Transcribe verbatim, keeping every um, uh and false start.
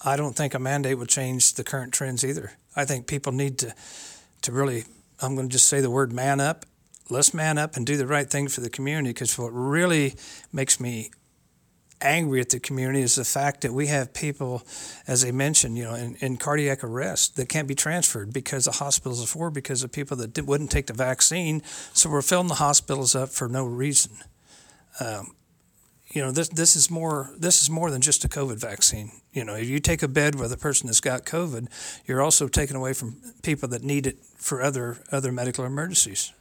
I don't think a mandate would change the current trends either. I think people need to, to really, I'm going to just say the word man up. Let's man up and do the right thing for the community, because what really makes me angry at the community is the fact that we have people, as I mentioned, you know, in, in cardiac arrest that can't be transferred because the hospitals are full because of people that did, wouldn't take the vaccine. So we're filling the hospitals up for no reason. Um, you know, this this is more this is more than just a COVID vaccine. You know, if you take a bed with a person that's got COVID, you're also taking away from people that need it for other other medical emergencies.